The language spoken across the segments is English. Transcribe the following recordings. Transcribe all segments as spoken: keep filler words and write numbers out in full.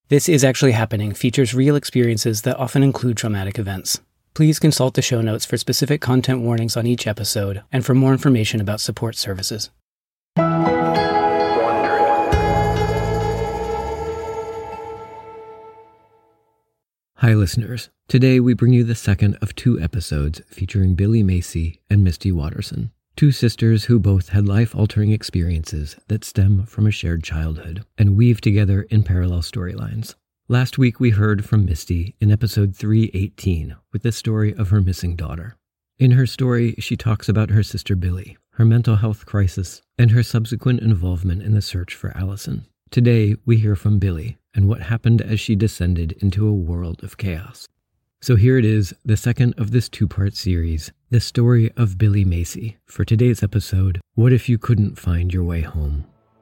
This Is Actually Happening features real experiences that often include traumatic events. Please consult the show notes for specific content warnings on each episode and for more information about support services. Hi, listeners. Today we bring you the second of two episodes featuring Billy Macy and Misty Watterson, two sisters who both had life-altering experiences that stem from a shared childhood and weave together in parallel storylines. Last week we heard from Misty in episode three eighteen with the story of her missing daughter. In her story, she talks about her sister Billy, her mental health crisis, and her subsequent involvement in the search for Allison. Today, we hear from Billy and what happened as she descended into a world of chaos. So here it is, the second of this two-part series, the story of Billy Macy. For today's episode, What If You Couldn't Find Your Way Home?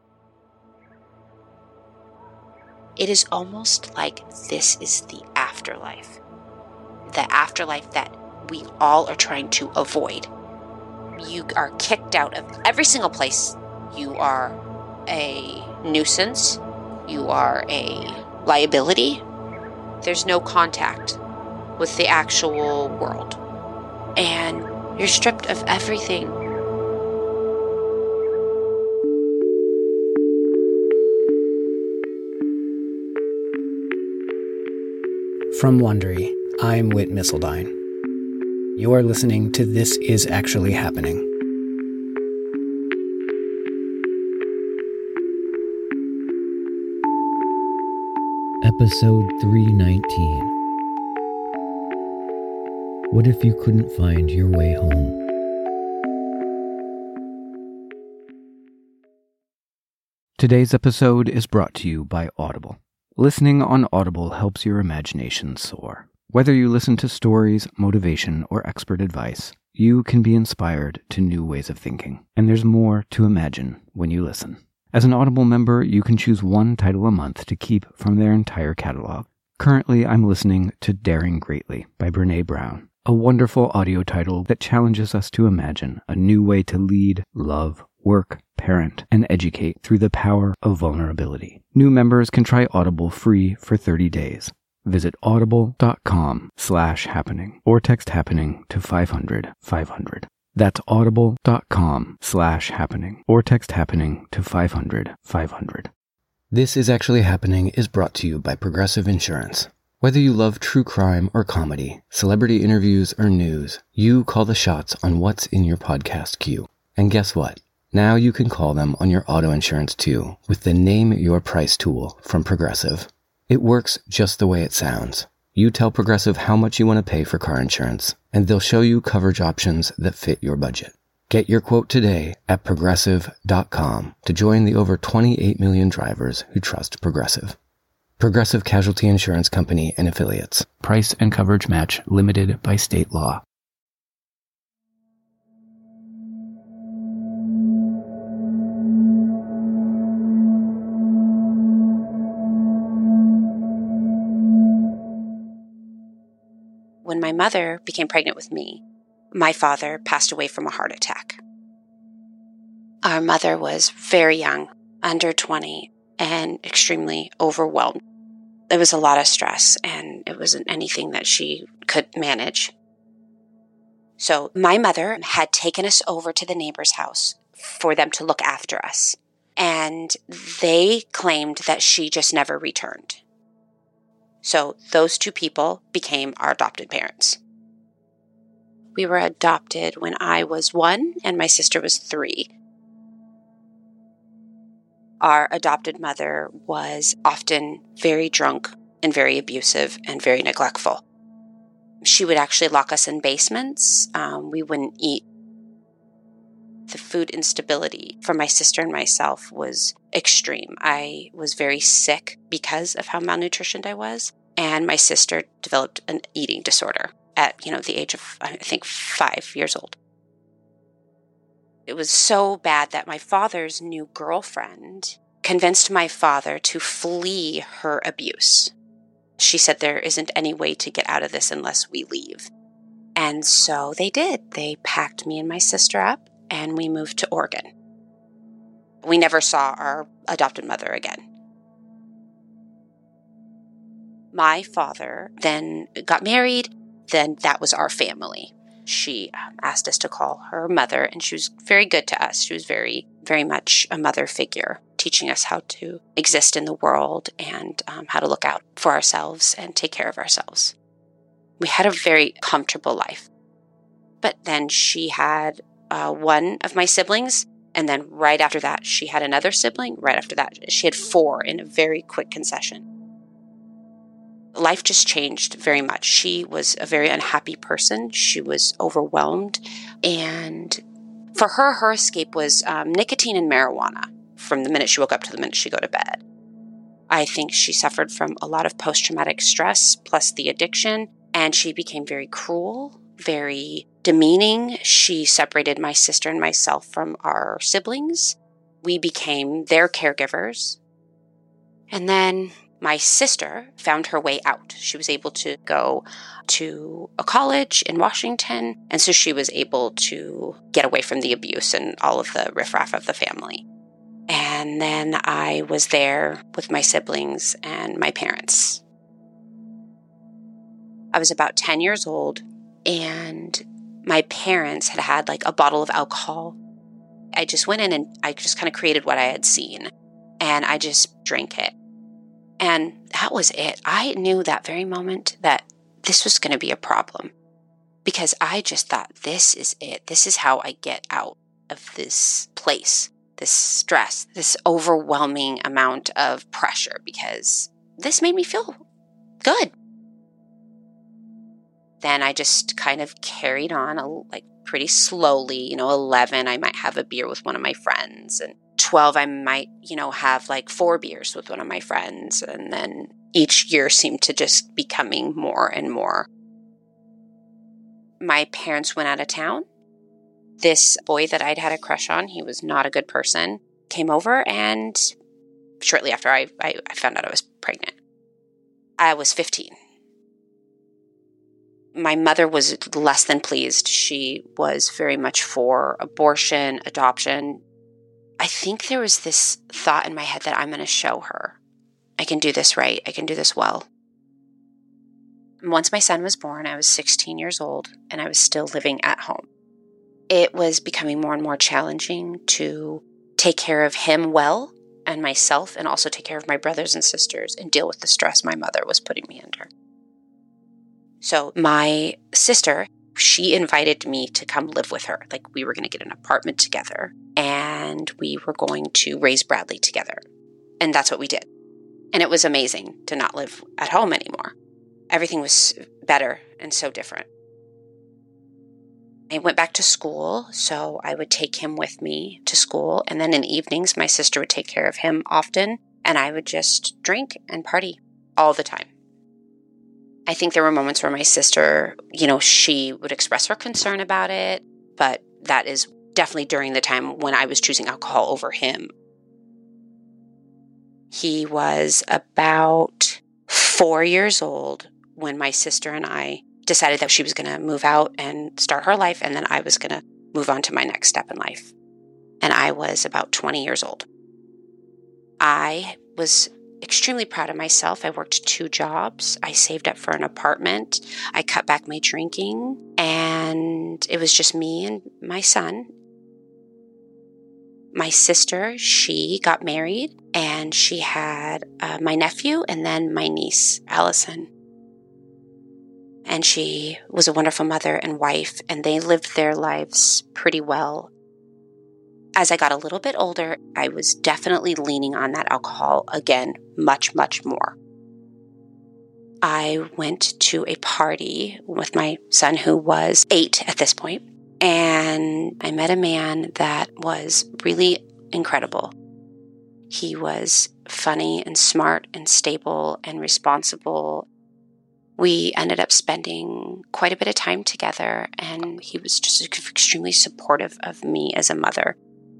It is almost like this is the afterlife. The afterlife that we all are trying to avoid. You are kicked out of every single place. You are a nuisance. You are a liability. There's no contact with the actual world. And you're stripped of everything. From Wondery, I'm Whit Missildine. You are listening to This Is Actually Happening. Episode three nineteen. What if you couldn't find your way home? Today's episode is brought to you by Audible. Listening on Audible helps your imagination soar. Whether you listen to stories, motivation, or expert advice, you can be inspired to new ways of thinking. And there's more to imagine when you listen. As an Audible member, you can choose one title a month to keep from their entire catalog. Currently, I'm listening to Daring Greatly by Brené Brown, a wonderful audio title that challenges us to imagine a new way to lead, love, work, parent, and educate through the power of vulnerability. New members can try Audible free for thirty days. Visit audible.com slash happening or text happening to five hundred five hundred. That's audible.com slash happening or text happening to five hundred five hundred. This Is Actually Happening is brought to you by Progressive Insurance. Whether you love true crime or comedy, celebrity interviews or news, you call the shots on what's in your podcast queue. And guess what? Now you can call them on your auto insurance too with the Name Your Price tool from Progressive. It works just the way it sounds. You tell Progressive how much you want to pay for car insurance, and they'll show you coverage options that fit your budget. Get your quote today at progressive dot com to join the over twenty-eight million drivers who trust Progressive. Progressive Casualty Insurance Company and Affiliates. Price and coverage match limited by state law. When my mother became pregnant with me, my father passed away from a heart attack. Our mother was very young, under twenty, and extremely overwhelmed. There was a lot of stress, and it wasn't anything that she could manage. So my mother had taken us over to the neighbor's house for them to look after us, and they claimed that she just never returned. So those two people became our adopted parents. We were adopted when I was one and my sister was three. Our adopted mother was often very drunk and very abusive and very neglectful. She would actually lock us in basements. Um, we wouldn't eat. The food instability for my sister and myself was extreme. I was very sick because of how malnutritioned I was. And my sister developed an eating disorder at, you know, the age of, I think, five years old. It was so bad that my father's new girlfriend convinced my father to flee her abuse. She said there isn't any way to get out of this unless we leave. And so they did. They packed me and my sister up, and we moved to Oregon. We never saw our adopted mother again. My father then got married. Then that was our family. She asked us to call her mother, and she was very good to us. She was very, very much a mother figure, teaching us how to exist in the world and um, how to look out for ourselves and take care of ourselves. We had a very comfortable life. But then she had uh, one of my siblings, and then right after that, she had another sibling. Right after that, she had four in a very quick concession. Life just changed very much. She was a very unhappy person. She was overwhelmed. And for her, her escape was um, nicotine and marijuana from the minute she woke up to the minute she go to bed. I think she suffered from a lot of post-traumatic stress plus the addiction, and she became very cruel, very demeaning. She separated my sister and myself from our siblings. We became their caregivers. And then my sister found her way out. She was able to go to a college in Washington, and so she was able to get away from the abuse and all of the riffraff of the family. And then I was there with my siblings and my parents. I was about ten years old, and my parents had had like a bottle of alcohol. I just went in and I just kind of created what I had seen, and I just drank it. And that was it. I knew that very moment that this was going to be a problem, because I just thought, this is it. This is how I get out of this place, this stress, this overwhelming amount of pressure, because this made me feel good. Then I just kind of carried on a, like pretty slowly. You know, eleven, I might have a beer with one of my friends, and twelve, I might, you know, have like four beers with one of my friends. And then each year seemed to just be coming more and more. My parents went out of town. This boy that I'd had a crush on, he was not a good person, came over, and shortly after I, I, I found out I was pregnant. I was fifteen. My mother was less than pleased. She was very much for abortion, adoption. I think there was this thought in my head that I'm going to show her. I can do this right. I can do this well. Once my son was born, I was sixteen years old, and I was still living at home. It was becoming more and more challenging to take care of him well and myself, and also take care of my brothers and sisters and deal with the stress my mother was putting me under. So my sister, she invited me to come live with her. Like, we were going to get an apartment together, and we were going to raise Bradley together. And that's what we did. And it was amazing to not live at home anymore. Everything was better and so different. I went back to school, so I would take him with me to school. And then in evenings, my sister would take care of him often, and I would just drink and party all the time. I think there were moments where my sister, you know, she would express her concern about it, but that is definitely during the time when I was choosing alcohol over him. He was about four years old when my sister and I decided that she was going to move out and start her life, and then I was going to move on to my next step in life. And I was about twenty years old. I was extremely proud of myself. I worked two jobs. I saved up for an apartment. I cut back my drinking, and it was just me and my son. My sister, she got married, and she had uh, my nephew and then my niece, Allison. And she was a wonderful mother and wife, and they lived their lives pretty well. As I got a little bit older, I was definitely leaning on that alcohol again, much, much more. I went to a party with my son, who was eight at this point, and I met a man that was really incredible. He was funny and smart and stable and responsible. We ended up spending quite a bit of time together, and he was just extremely supportive of me as a mother.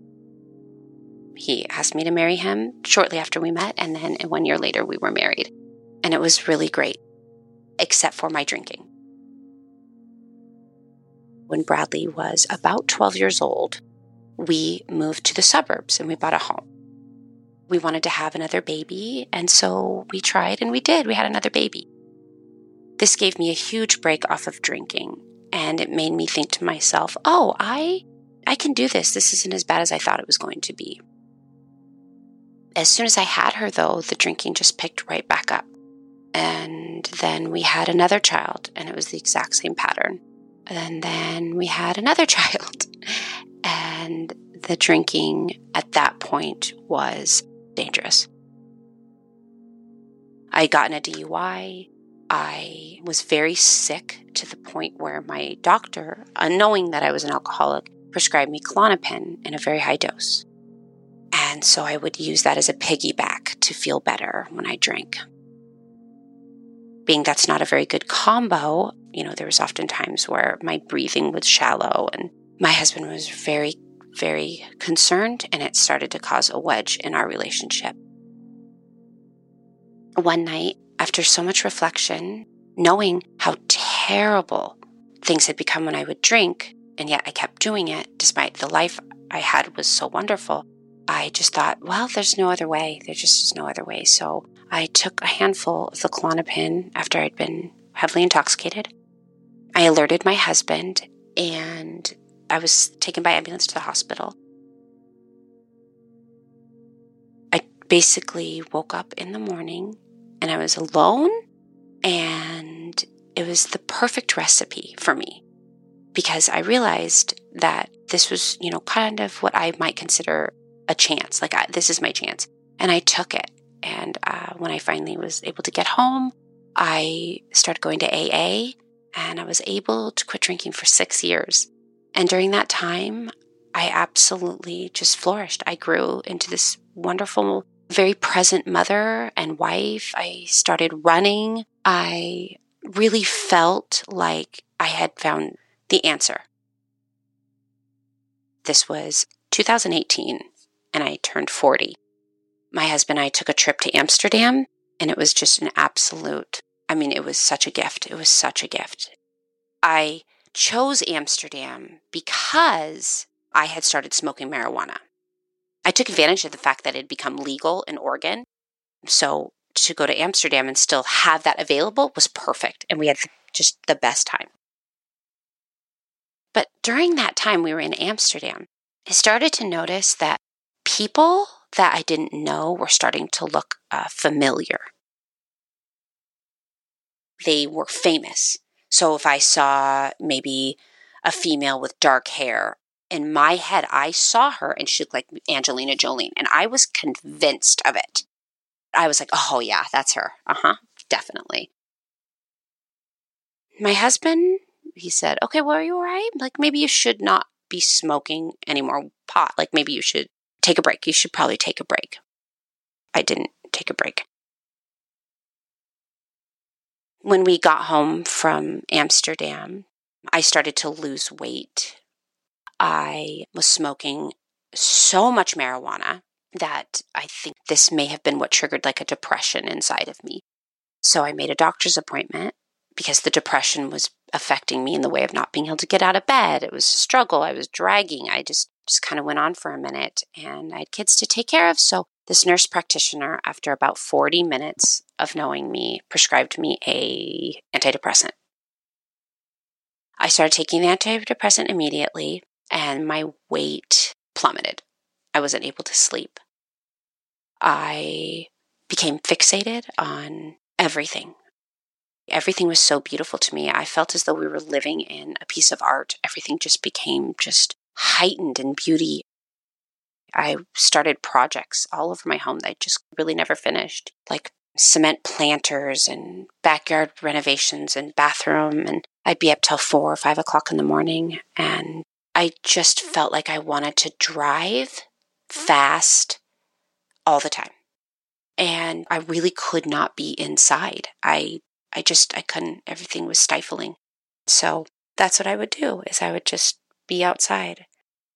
He asked me to marry him shortly after we met, and then one year later we were married. And it was really great, except for my drinking. When Bradley was about twelve years old, we moved to the suburbs and we bought a home. We wanted to have another baby, and so we tried and we did. We had another baby. This gave me a huge break off of drinking, and it made me think to myself, oh, I, I can do this. This isn't as bad as I thought it was going to be. As soon as I had her, though, the drinking just picked right back up. And then we had another child, and it was the exact same pattern. And then we had another child, and the drinking at that point was dangerous. I had gotten a D U I. I was very sick to the point where my doctor, unknowing that I was an alcoholic, prescribed me Klonopin in a very high dose. And so I would use that as a piggyback to feel better when I drank. Being that's not a very good combo, you know, there was often times where my breathing was shallow, and my husband was very, very concerned, and it started to cause a wedge in our relationship. One night, after so much reflection, knowing how terrible things had become when I would drink, and yet I kept doing it despite the life I had was so wonderful, I just thought, well, there's no other way. There just is no other way. So I took a handful of the Klonopin after I'd been heavily intoxicated. I alerted my husband, and I was taken by ambulance to the hospital. I basically woke up in the morning, and I was alone, and it was the perfect recipe for me, because I realized that this was, you know, kind of what I might consider a chance. Like, I, this is my chance. And I took it. And uh, when I finally was able to get home, I started going to A A, and I was able to quit drinking for six years. And during that time, I absolutely just flourished. I grew into this wonderful, very present mother and wife. I started running. I really felt like I had found the answer. This was two thousand eighteen, and I turned forty. My husband and I took a trip to Amsterdam, and it was just an absolute, I mean, it was such a gift. It was such a gift. I chose Amsterdam because I had started smoking marijuana. I took advantage of the fact that it had become legal in Oregon. So to go to Amsterdam and still have that available was perfect. And we had just the best time. But during that time we were in Amsterdam, I started to notice that people that I didn't know were starting to look uh, familiar. They were famous. So if I saw maybe a female with dark hair, in my head, I saw her and she looked like Angelina Jolie, and I was convinced of it. I was like, oh yeah, that's her. Uh-huh, definitely. My husband, he said, okay, well, are you all right? Like, maybe you should not be smoking any more pot. Like, maybe you should take a break. You should probably take a break. I didn't take a break. When we got home from Amsterdam, I started to lose weight. I was smoking so much marijuana that I think this may have been what triggered like a depression inside of me. So I made a doctor's appointment because the depression was affecting me in the way of not being able to get out of bed. It was a struggle. I was dragging. I just, just kind of went on for a minute, and I had kids to take care of. So this nurse practitioner, after about forty minutes of knowing me, prescribed me a antidepressant. I started taking the antidepressant immediately, and my weight plummeted. I wasn't able to sleep. I became fixated on everything. Everything was so beautiful to me. I felt as though we were living in a piece of art. Everything just became just heightened in beauty. I started projects all over my home that I just really never finished, like cement planters and backyard renovations and bathroom. And I'd be up till four or five o'clock in the morning. And I just felt like I wanted to drive fast all the time. And I really could not be inside. I I just, I couldn't, everything was stifling. So that's what I would do, is I would just be outside.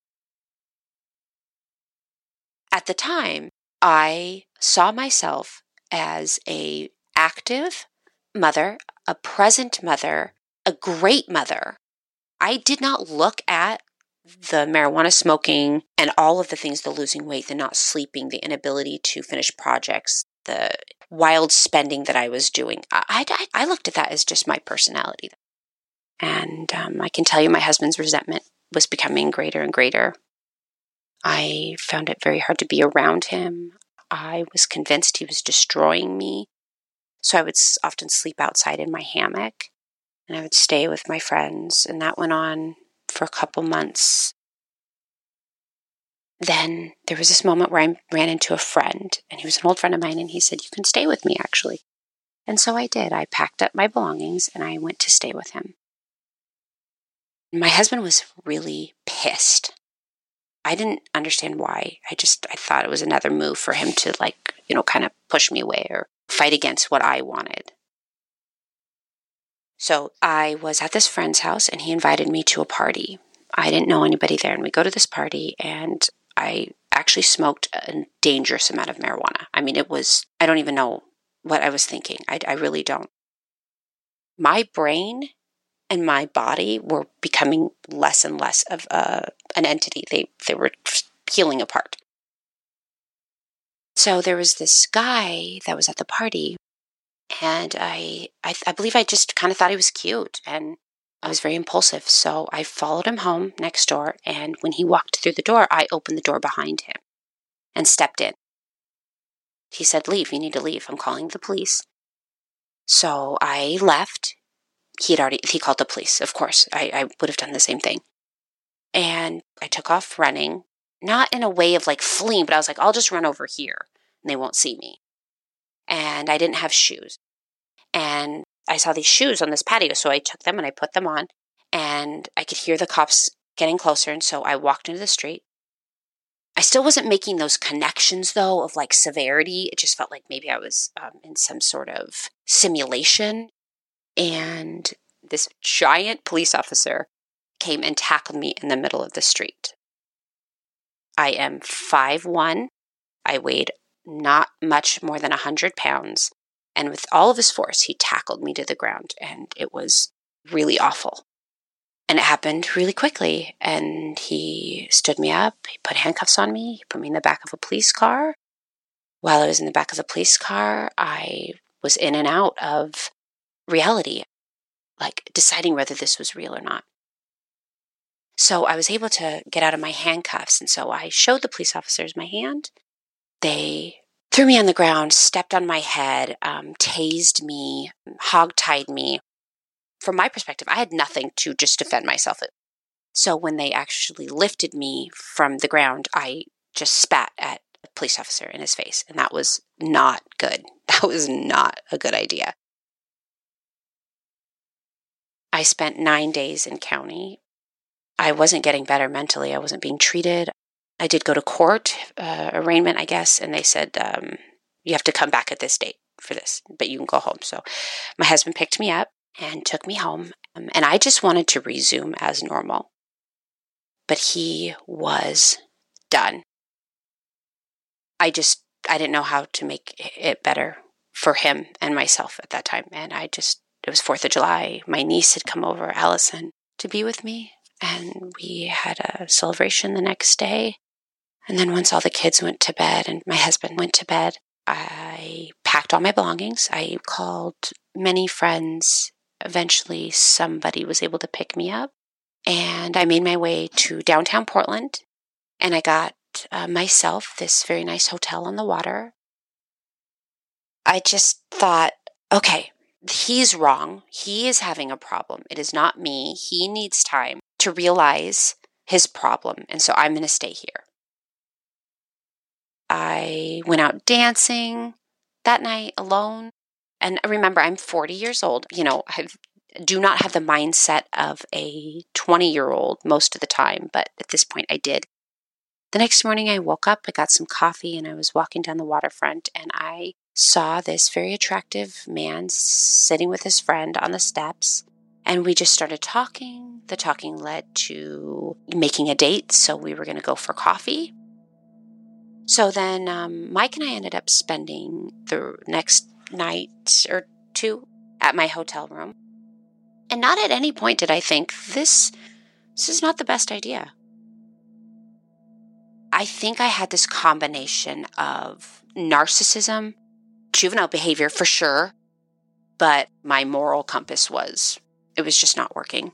At the time, I saw myself as a active mother, a present mother, a great mother. I did not look at the marijuana smoking and all of the things, the losing weight, the not sleeping, the inability to finish projects, the wild spending that I was doing. I, I, I looked at that as just my personality. And um, I can tell you my husband's resentment was becoming greater and greater. I found it very hard to be around him. I was convinced he was destroying me. So I would often sleep outside in my hammock, and I would stay with my friends, and that went on for a couple months. Then there was this moment where I ran into a friend, and he was an old friend of mine, and he said, "You can stay with me, actually." And so I did. I packed up my belongings, and I went to stay with him. My husband was really pissed. I didn't understand why. I just, I thought it was another move for him to, like, you know, kind of push me away or fight against what I wanted. So I was at this friend's house, and he invited me to a party. I didn't know anybody there, and we go to this party, and I actually smoked a dangerous amount of marijuana. I mean, it was, I don't even know what I was thinking. I, I really don't. My brain and my body were becoming less and less of uh, an entity. They they were peeling apart. So there was this guy that was at the party, and I, I, I believe I just kind of thought he was cute, and I was very impulsive. So I followed him home next door, and when he walked through the door, I opened the door behind him and stepped in. He said, "Leave, you need to leave. I'm calling the police." So I left. He had already, he called the police, of course. I, I would have done the same thing. And I took off running, not in a way of like fleeing, but I was like, I'll just run over here and they won't see me. And I didn't have shoes. And I saw these shoes on this patio, so I took them and I put them on, and I could hear the cops getting closer. And so I walked into the street. I still wasn't making those connections, though, of like severity. It just felt like maybe I was um, in some sort of simulation. And this giant police officer came and tackled me in the middle of the street. I am five one. I weighed not much more than one hundred pounds. And with all of his force, he tackled me to the ground. And it was really awful. And it happened really quickly. And he stood me up. He put handcuffs on me. He put me in the back of a police car. While I was in the back of the police car, I was in and out of reality, like deciding whether this was real or not. So I was able to get out of my handcuffs. And so I showed the police officers my hand. They threw me on the ground, stepped on my head, um, tased me, hog-tied me. From my perspective, I had nothing to just defend myself. So when they actually lifted me from the ground, I just spat at a police officer in his face. And that was not good. That was not a good idea. I spent nine days in county. I wasn't getting better mentally. I wasn't being treated. I did go to court, uh, arraignment, I guess, and they said, um, you have to come back at this date for this, but you can go home. So my husband picked me up and took me home, um, and I just wanted to resume as normal. But he was done. I just, I didn't know how to make it better for him and myself at that time, and I just, it was fourth of July. My niece had come over, Allison, to be with me. And we had a celebration the next day. And then once all the kids went to bed and my husband went to bed, I packed all my belongings. I called many friends. Eventually, somebody was able to pick me up. And I made my way to downtown Portland. And I got uh, myself this very nice hotel on the water. I just thought, okay, he's wrong. He is having a problem. It is not me. He needs time to realize his problem. And so I'm going to stay here. I went out dancing that night alone. And remember, I'm forty years old. You know, I do not have the mindset of a twenty-year-old most of the time. But at this point, I did. The next morning, I woke up, I got some coffee, and I was walking down the waterfront. And I saw this very attractive man sitting with his friend on the steps. And we just started talking. The talking led to making a date. So we were going to go for coffee. So then um, Mike and I ended up spending the next night or two at my hotel room. And not at any point did I think, this, this is not the best idea. I think I had this combination of narcissism juvenile behavior for sure, but my moral compass was, it was just not working.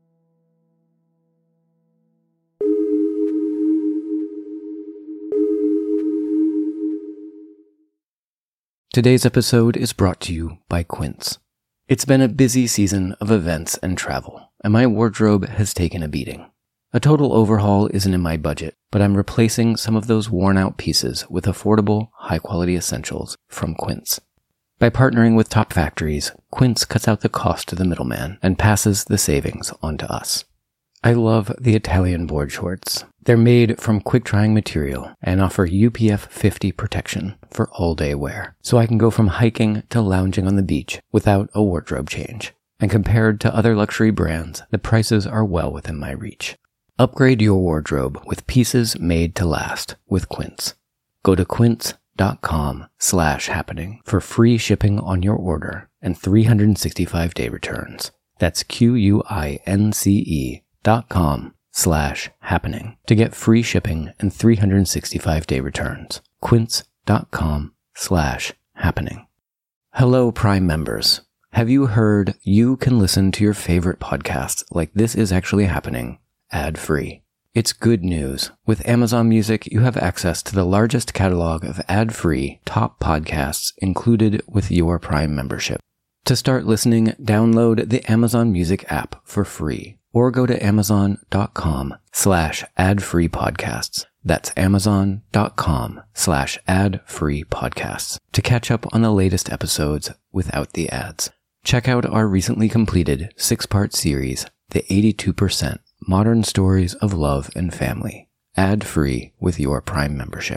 Today's episode is brought to you by Quince. It's been a busy season of events and travel, and my wardrobe has taken a beating. A total overhaul isn't in my budget, but I'm replacing some of those worn-out pieces with affordable, high-quality essentials from Quince. By partnering with top factories, Quince cuts out the cost to the middleman and passes the savings on to us. I love the Italian board shorts. They're made from quick-drying material and offer U P F fifty protection for all-day wear, so I can go from hiking to lounging on the beach without a wardrobe change. And compared to other luxury brands, the prices are well within my reach. Upgrade your wardrobe with pieces made to last with Quince. Go to quince.com slash happening for free shipping on your order and three hundred sixty-five day returns. That's Q-U-I-N-C-E dot com slash happening to get free shipping and three hundred sixty-five day returns. Quince.com slash happening. Hello, Prime members. Have you heard you can listen to your favorite podcasts like This Is Actually Happening ad-free? It's good news. With Amazon Music, you have access to the largest catalog of ad-free top podcasts included with your Prime membership. To start listening, download the Amazon Music app for free or go to amazon.com slash ad-free podcasts. That's amazon.com slash ad-free podcasts to catch up on the latest episodes without the ads. Check out our recently completed six-part series, The eighty-two percent Modern Stories of Love and Family, ad-free with your Prime membership.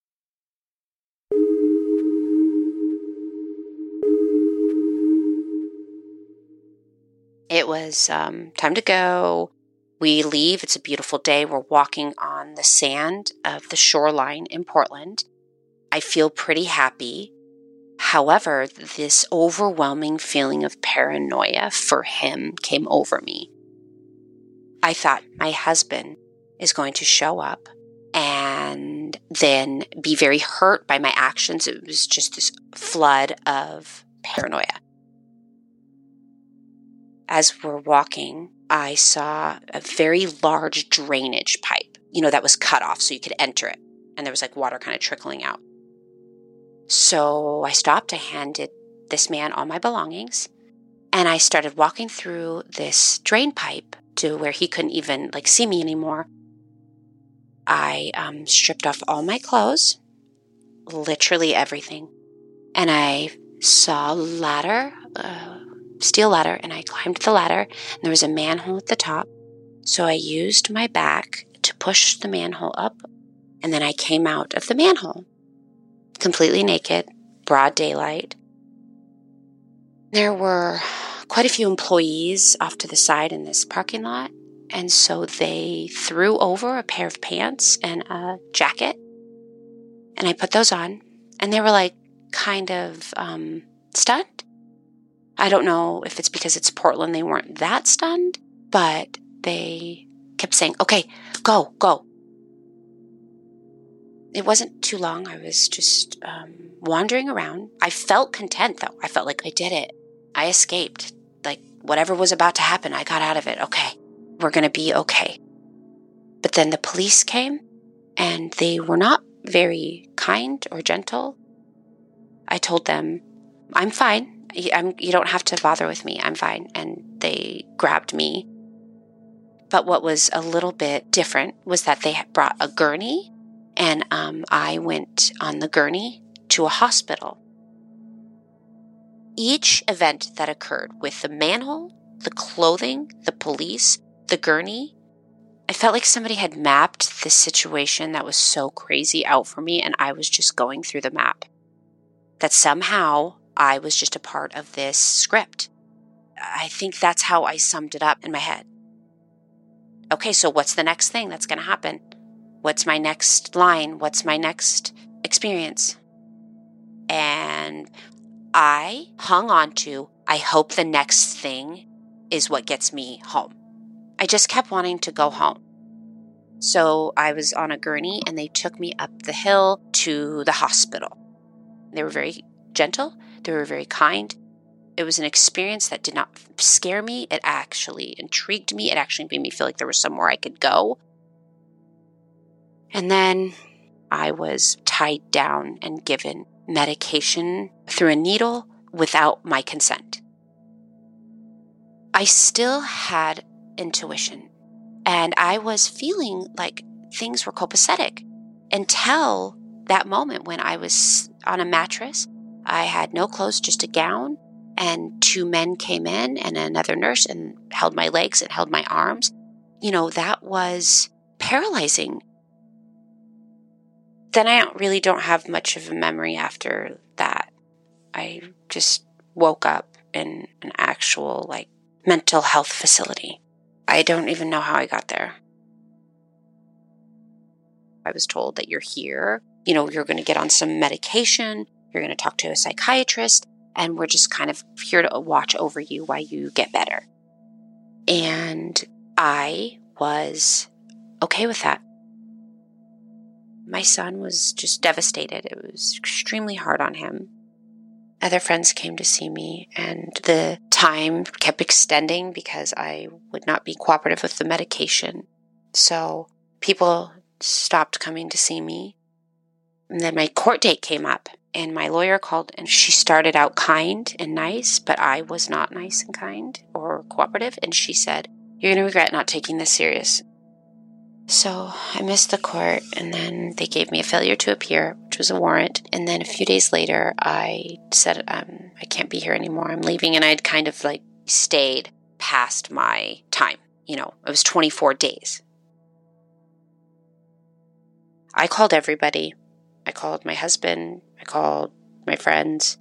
It was um, time to go. We leave. It's a beautiful day. We're walking on the sand of the shoreline in Portland. I feel pretty happy. However, this overwhelming feeling of paranoia for him came over me. I thought my husband is going to show up and then be very hurt by my actions. It was just this flood of paranoia. As we're walking, I saw a very large drainage pipe, you know, that was cut off so you could enter it. And there was like water kind of trickling out. So I stopped. I handed this man all my belongings and I started walking through this drain pipe to where he couldn't even like see me anymore. I um, stripped off all my clothes, literally everything. And I saw a ladder, uh, steel ladder, and I climbed the ladder, and there was a manhole at the top. So I used my back to push the manhole up, and then I came out of the manhole, completely naked, broad daylight. There were quite a few employees off to the side in this parking lot, and so they threw over a pair of pants and a jacket, and I put those on, and they were like kind of um, stunned. I don't know if it's because it's Portland, they weren't that stunned, but they kept saying, okay, go, go. It wasn't too long. I was just um, wandering around. I felt content, though. I felt like I did it. I escaped. Like, whatever was about to happen, I got out of it. Okay, we're going to be okay. But then the police came, and they were not very kind or gentle. I told them, I'm fine. I'm, you don't have to bother with me. I'm fine. And they grabbed me. But what was a little bit different was that they had brought a gurney, and um, I went on the gurney to a hospital. Each event that occurred with the manhole, the clothing, the police, the gurney, I felt like somebody had mapped this situation that was so crazy out for me, and I was just going through the map. That somehow I was just a part of this script. I think that's how I summed it up in my head. Okay, so what's the next thing that's going to happen? What's my next line? What's my next experience? And I hung on to, I hope the next thing is what gets me home. I just kept wanting to go home. So I was on a gurney and they took me up the hill to the hospital. They were very gentle. They were very kind. It was an experience that did not scare me. It actually intrigued me. It actually made me feel like there was somewhere I could go. And then I was tied down and given medication through a needle without my consent. I still had intuition, and I was feeling like things were copacetic until that moment when I was on a mattress. I had no clothes, just a gown, and two men came in and another nurse and held my legs and held my arms. You know, that was paralyzing. Then I really don't have much of a memory after that. I just woke up in an actual, like, mental health facility. I don't even know how I got there. I was told that you're here, you know, you're going to get on some medication, you're going to talk to a psychiatrist, and we're just kind of here to watch over you while you get better. And I was okay with that. My son was just devastated. It was extremely hard on him. Other friends came to see me, and the time kept extending because I would not be cooperative with the medication. So people stopped coming to see me. And then my court date came up, and my lawyer called, and she started out kind and nice, but I was not nice and kind or cooperative. And she said, "You're going to regret not taking this serious." So I missed the court, and then they gave me a failure to appear, which was a warrant. And then a few days later, I said, um, I can't be here anymore. I'm leaving. And I'd kind of like stayed past my time. You know, it was twenty-four days. I called everybody. I called my husband. I called my friends.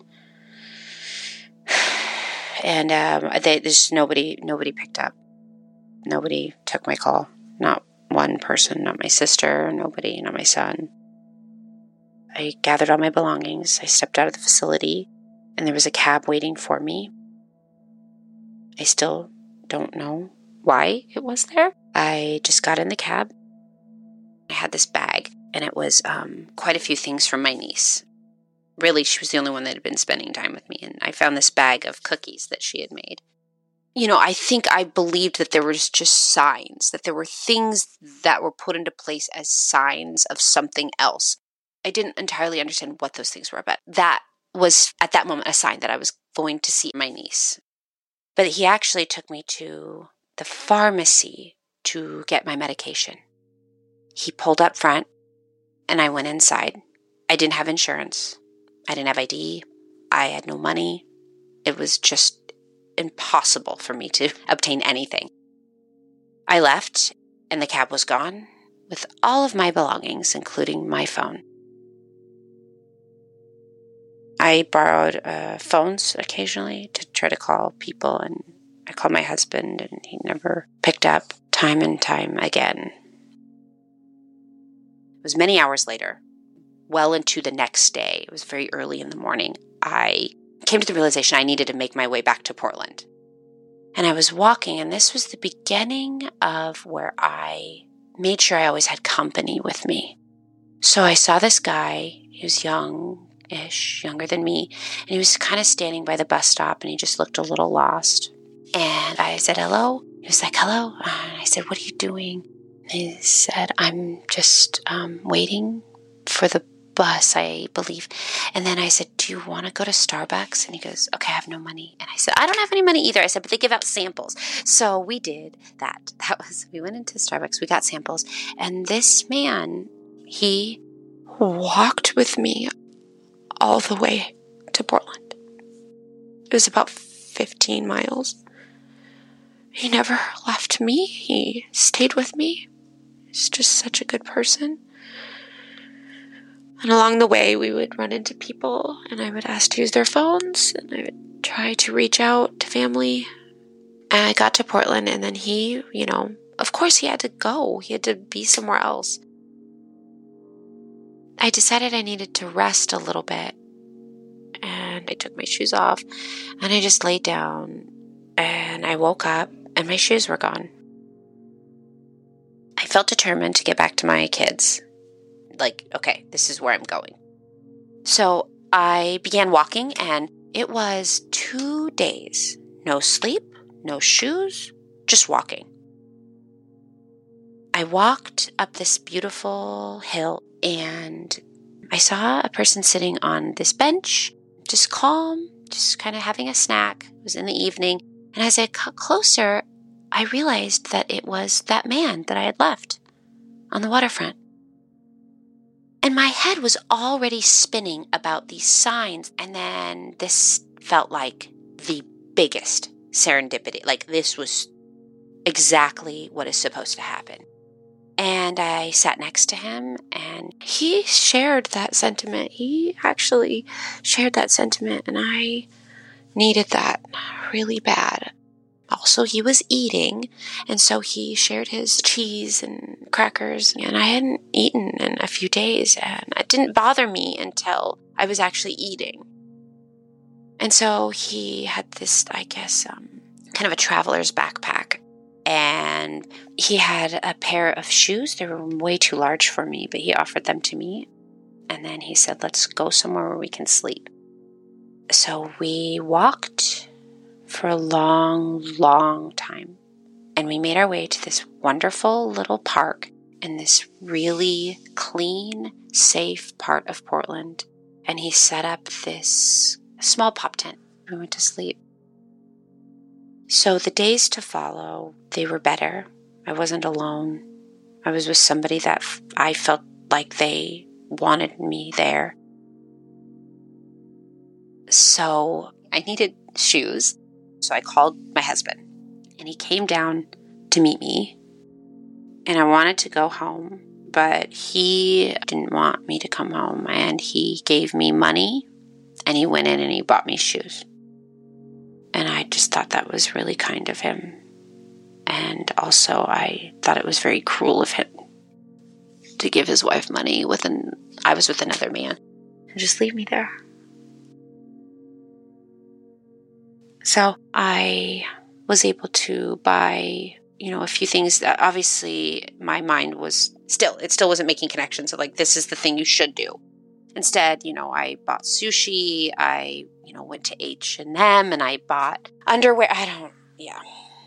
And um, they, just nobody, nobody picked up. Nobody took my call. Not one person, not my sister, nobody, not my son. I gathered all my belongings. I stepped out of the facility, and there was a cab waiting for me. I still don't know why it was there. I just got in the cab. I had this bag, and it was um, quite a few things from my niece. Really, she was the only one that had been spending time with me, and I found this bag of cookies that she had made. You know, I think I believed that there was just signs, that there were things that were put into place as signs of something else. I didn't entirely understand what those things were, but that was, at that moment, a sign that I was going to see my niece. But he actually took me to the pharmacy to get my medication. He pulled up front, and I went inside. I didn't have insurance. I didn't have I D. I had no money. It was just impossible for me to obtain anything. I left, and the cab was gone with all of my belongings, including my phone. I borrowed uh, phones occasionally to try to call people, and I called my husband, and he never picked up time and time again. It was many hours later, well into the next day. It was very early in the morning. I came to the realization I needed to make my way back to Portland. And I was walking, and this was the beginning of where I made sure I always had company with me. So I saw this guy. He was young-ish, younger than me, and he was kind of standing by the bus stop, and he just looked a little lost. And I said, "Hello?" He was like, "Hello?" And I said, "What are you doing?" And he said, "I'm just um, waiting for the bus, I believe." And then I said, "Do you want to go to Starbucks?" And he goes, "Okay, I have no money." And I said, "I don't have any money either." I said, "But they give out samples." So we did that. That was, we went into Starbucks, we got samples. And this man, he walked with me all the way to Portland. It was about fifteen miles. He never left me. He stayed with me. He's just such a good person. And along the way, we would run into people, and I would ask to use their phones, and I would try to reach out to family. And I got to Portland, and then he, you know, of course he had to go. He had to be somewhere else. I decided I needed to rest a little bit, and I took my shoes off, and I just laid down, and I woke up, and my shoes were gone. I felt determined to get back to my kids. Like, okay, this is where I'm going. So I began walking, and it was two days. No sleep, no shoes, just walking. I walked up this beautiful hill, and I saw a person sitting on this bench, just calm, just kind of having a snack. It was in the evening. And as I got closer, I realized that it was that man that I had left on the waterfront. And my head was already spinning about these signs. And then this felt like the biggest serendipity. Like this was exactly what is supposed to happen. And I sat next to him, and he shared that sentiment. He actually shared that sentiment, and I needed that really bad. Also, he was eating, and so he shared his cheese and crackers, and I hadn't eaten in a few days, and it didn't bother me until I was actually eating. And so he had this, I guess, um, kind of a traveler's backpack. And he had a pair of shoes. They were way too large for me, but he offered them to me. And then he said, let's go somewhere where we can sleep. So we walked for a long, long time. And we made our way to this wonderful little park in this really clean, safe part of Portland. And he set up this small pop tent. We went to sleep. So the days to follow, they were better. I wasn't alone. I was with somebody that f- I felt like they wanted me there. So I needed shoes. So I called my husband, and he came down to meet me. And I wanted to go home, but he didn't want me to come home. And he gave me money, and he went in and he bought me shoes. And I just thought that was really kind of him. And also I thought it was very cruel of him to give his wife money with an, I was with another man, and just leave me there. So I was able to buy, you know, a few things that obviously my mind was still, it still wasn't making connections of like, this is the thing you should do. Instead, you know, I bought sushi, I, you know, went to H and M and I bought underwear. I don't, yeah.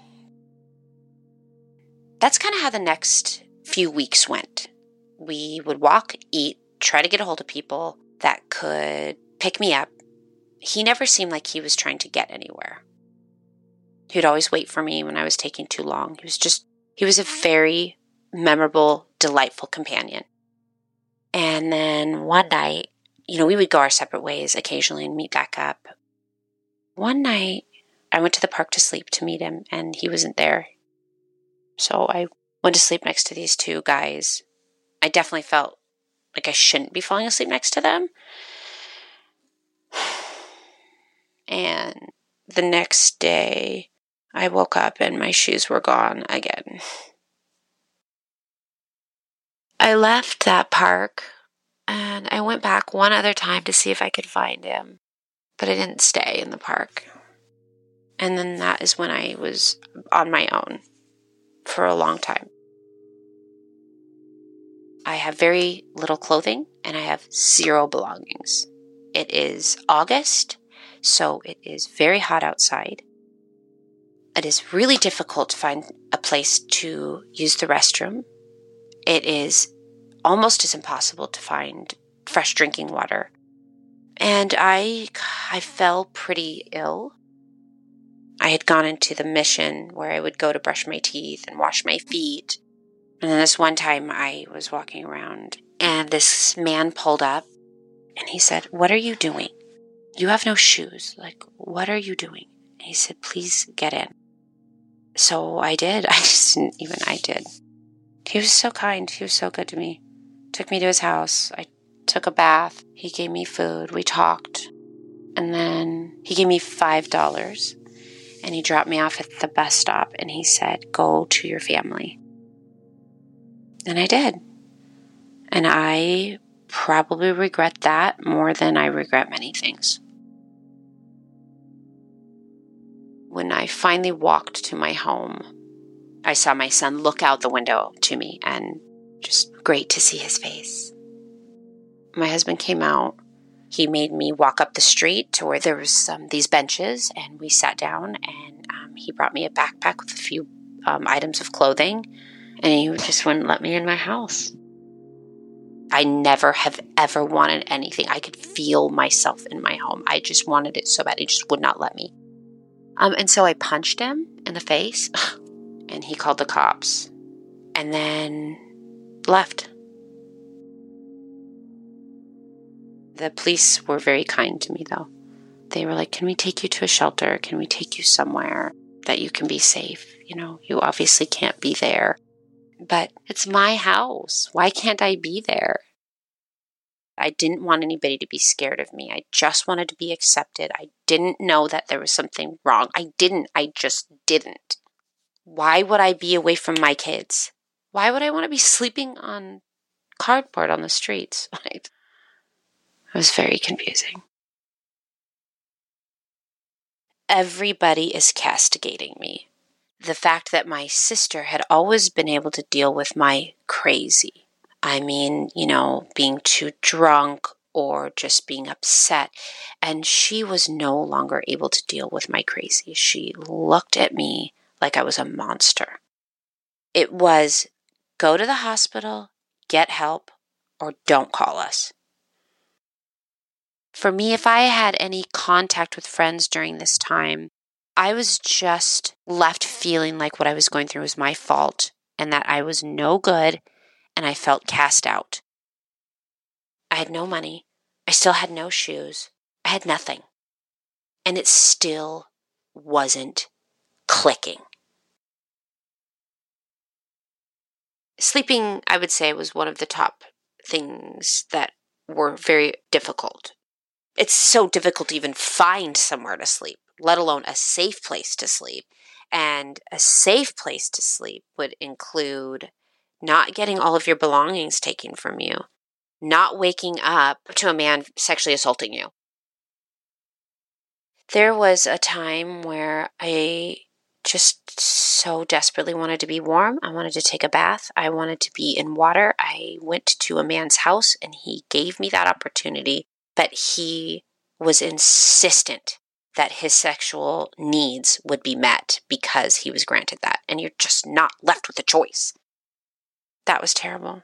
That's kind of how the next few weeks went. We would walk, eat, try to get a hold of people that could pick me up. He never seemed like he was trying to get anywhere. He would always wait for me when I was taking too long. He was just, he was a very memorable, delightful companion. And then one night, you know, we would go our separate ways occasionally and meet back up. One night, I went to the park to sleep to meet him, and he wasn't there. So I went to sleep next to these two guys. I definitely felt like I shouldn't be falling asleep next to them. And the next day, I woke up and my shoes were gone again. I left that park and I went back one other time to see if I could find him, but I didn't stay in the park. And then that is when I was on my own for a long time. I have very little clothing and I have zero belongings. It is August, so it is very hot outside. It is really difficult to find a place to use the restroom. It is almost as impossible to find fresh drinking water. And I, I fell pretty ill. I had gone into the mission where I would go to brush my teeth and wash my feet. And then this one time I was walking around and this man pulled up and he said, "What are you doing? You have no shoes. Like, what are you doing?" And he said, "Please get in." So I did. I just didn't even, I did. He was so kind. He was so good to me. Took me to his house. I took a bath. He gave me food. We talked. And then he gave me five dollars. And he dropped me off at the bus stop. And he said, "Go to your family." And I did. And I probably regret that more than I regret many things. When I finally walked to my home, I saw my son look out the window to me, and just great to see his face. My husband came out He made me walk up the street to where there was um, these benches, and we sat down, and um, he brought me a backpack with a few um, items of clothing, and he just wouldn't let me in my house. I never have ever wanted anything. I could feel myself in my home. I just wanted it so bad. He just would not let me. Um, and so I punched him in the face, and he called the cops, and then left. The police were very kind to me, though. They were like, can we take you to a shelter? Can we take you somewhere that you can be safe? You know, you obviously can't be there. But it's my house. Why can't I be there? I didn't want anybody to be scared of me. I just wanted to be accepted. I didn't know that there was something wrong. I didn't. I just didn't. Why would I be away from my kids? Why would I want to be sleeping on cardboard on the streets? It was very confusing. Everybody is castigating me. The fact that my sister had always been able to deal with my crazy. I mean, you know, being too drunk or just being upset. And she was no longer able to deal with my crazy. She looked at me like I was a monster. It was go to the hospital, get help, or don't call us. For me, if I had any contact with friends during this time, I was just left feeling like what I was going through was my fault and that I was no good and I felt cast out. I had no money. I still had no shoes. I had nothing. And it still wasn't clicking. Sleeping, I would say, was one of the top things that were very difficult. It's so difficult to even find somewhere to sleep, let alone a safe place to sleep. And a safe place to sleep would include not getting all of your belongings taken from you, not waking up to a man sexually assaulting you. There was a time where I just so desperately wanted to be warm. I wanted to take a bath. I wanted to be in water. I went to a man's house and he gave me that opportunity, but he was insistent that his sexual needs would be met because he was granted that. And you're just not left with a choice. That was terrible.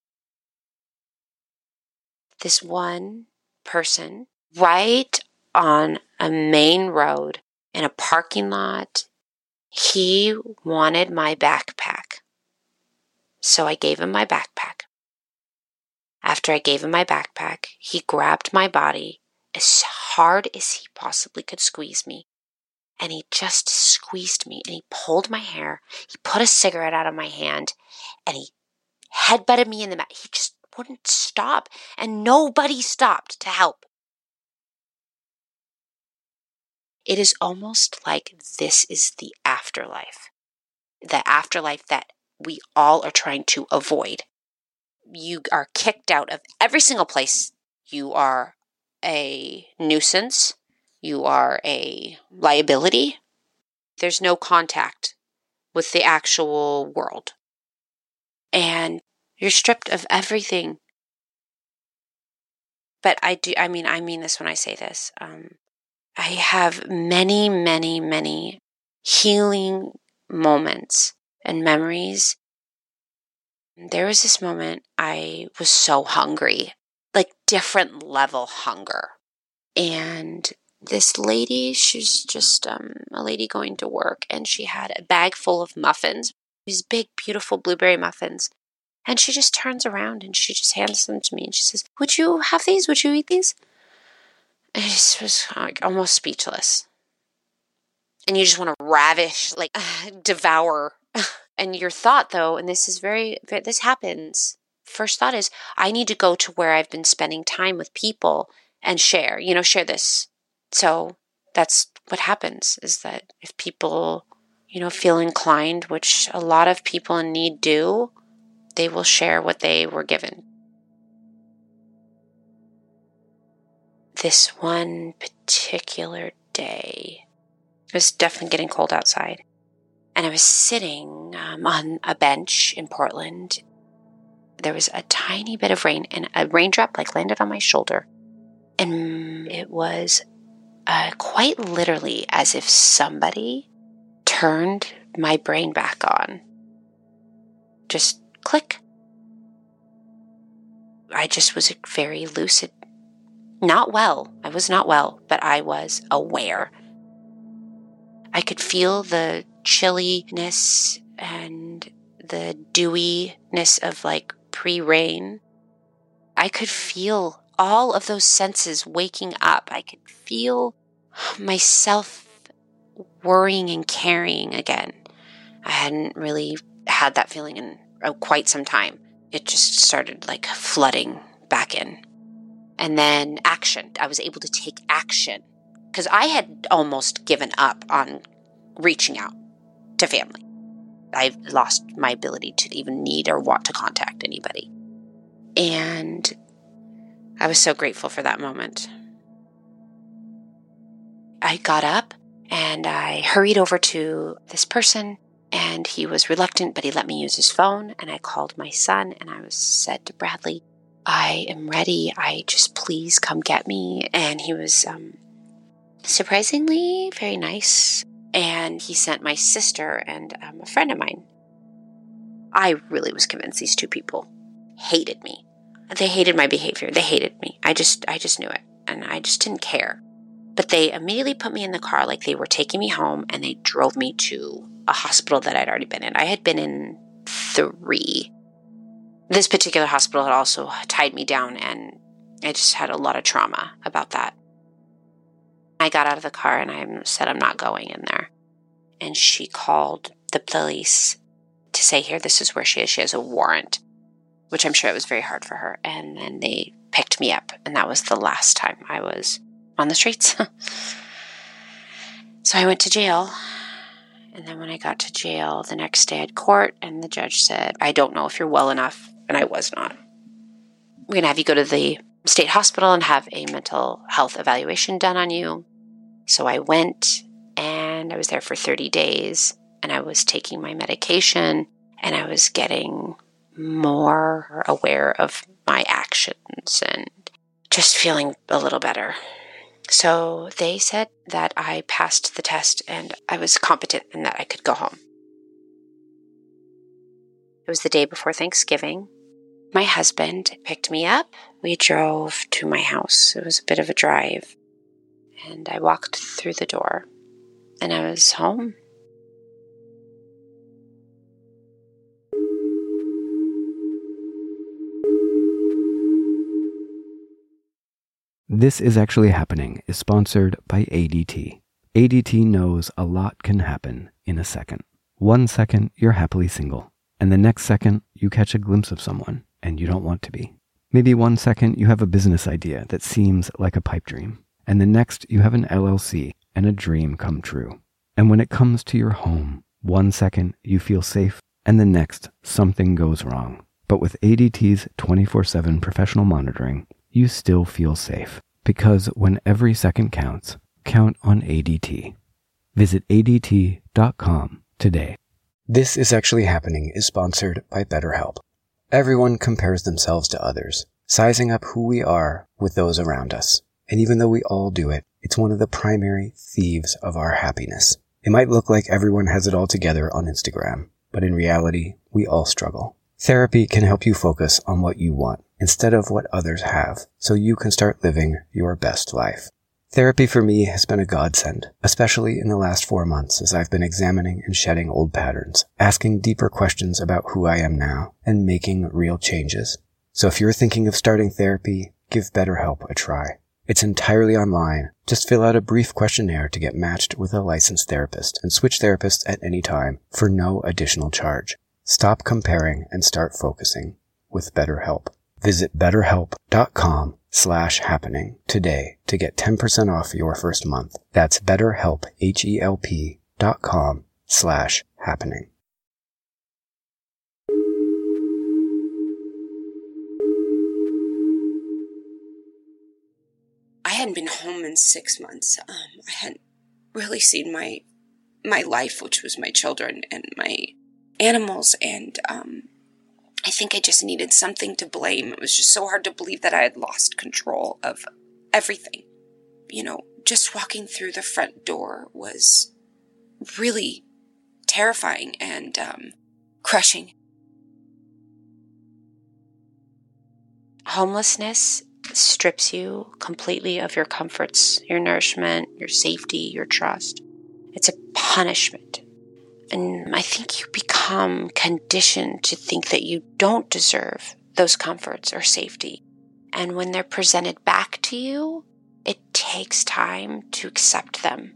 This one person right on a main road in a parking lot, he wanted my backpack. So I gave him my backpack. After I gave him my backpack, he grabbed my body as hard as he possibly could squeeze me. And he just squeezed me and he pulled my hair. He put a cigarette out of my hand and he headbutted me in the mat. He just wouldn't stop and nobody stopped to help. It is almost like this is the afterlife. The afterlife that we all are trying to avoid. You are kicked out of every single place. You are a nuisance. You are a liability. There's no contact with the actual world. And you're stripped of everything. But I do, I mean, I mean this when I say this. Um, I have many, many, many healing moments and memories. There was this moment I was so hungry, like different level hunger. And this lady, she's just um, a lady going to work, and she had a bag full of muffins, these big, beautiful blueberry muffins. And she just turns around and she just hands them to me and she says, would you have these? Would you eat these? And I just was like almost speechless. And you just want to ravish, like uh, devour. And your thought though, and this is very, very, this happens. First thought is, I need to go to where I've been spending time with people and share, you know, share this. So that's what happens is that if people, you know, feel inclined, which a lot of people in need do, they will share what they were given. This one particular day, it was definitely getting cold outside. And I was sitting um, on a bench in Portland. There was a tiny bit of rain, and a raindrop like landed on my shoulder. And it was uh, quite literally as if somebody turned my brain back on. Just click. I just was very lucid. Not well. I was not well, but I was aware. I could feel the chilliness and the dewiness of like pre-rain. I could feel all of those senses waking up. I could feel myself worrying and caring again. I hadn't really had that feeling in uh, quite some time. It just started like flooding back in. And then action. I was able to take action because I had almost given up on reaching out to family. I lost my ability to even need or want to contact anybody. And I was so grateful for that moment. I got up and I hurried over to this person, and he was reluctant, but he let me use his phone. And I called my son and I was said to Bradley, I am ready. I just please come get me. And he was um, surprisingly very nice. And he sent my sister and um, a friend of mine. I really was convinced these two people hated me. They hated my behavior. They hated me. I just, I just knew it. And I just didn't care. But they immediately put me in the car like they were taking me home, and they drove me to a hospital that I'd already been in. I had been in three. This particular hospital had also tied me down, and I just had a lot of trauma about that. I got out of the car and I said, I'm not going in there. And she called the police to say, here, this is where she is. She has a warrant, which I'm sure it was very hard for her. And then they picked me up, and that was the last time I was on the streets. So I went to jail. And then when I got to jail, the next day I had court, and the judge said, I don't know if you're well enough. And I was not. We're going to have you go to the state hospital and have a mental health evaluation done on you. So I went, and I was there for thirty days, and I was taking my medication, and I was getting more aware of my actions and just feeling a little better. So they said that I passed the test and I was competent and that I could go home. It was the day before Thanksgiving. My husband picked me up. We drove to my house. It was a bit of a drive. And I walked through the door and I was home. This Is Actually Happening is sponsored by A D T. A D T knows a lot can happen in a second. One second, you're happily single, and the next second, you catch a glimpse of someone, and you don't want to be. Maybe one second, you have a business idea that seems like a pipe dream, and the next, you have an L L C and a dream come true. And when it comes to your home, one second, you feel safe, and the next, something goes wrong. But with A D T's twenty-four seven professional monitoring, you still feel safe, because when every second counts, count on A D T. Visit A D T dot com today. This Is Actually Happening is sponsored by BetterHelp. Everyone compares themselves to others, sizing up who we are with those around us. And even though we all do it, it's one of the primary thieves of our happiness. It might look like everyone has it all together on Instagram, but in reality, we all struggle. Therapy can help you focus on what you want instead of what others have, so you can start living your best life. Therapy for me has been a godsend, especially in the last four months as I've been examining and shedding old patterns, asking deeper questions about who I am now, and making real changes. So if you're thinking of starting therapy, give BetterHelp a try. It's entirely online. Just fill out a brief questionnaire to get matched with a licensed therapist and switch therapists at any time for no additional charge. Stop comparing and start focusing with BetterHelp. Visit betterhelp.com slash happening today to get ten percent off your first month. That's betterhelp, H-E-L-P dot com slash happening. I hadn't been home in six months. Um, I hadn't really seen my my life, which was my children and my animals, and um, I think I just needed something to blame. It was just so hard to believe that I had lost control of everything. You know, just walking through the front door was really terrifying and um, crushing. Homelessness strips you completely of your comforts, your nourishment, your safety, your trust. It's a punishment. And I think you become conditioned to think that you don't deserve those comforts or safety. And when they're presented back to you, it takes time to accept them.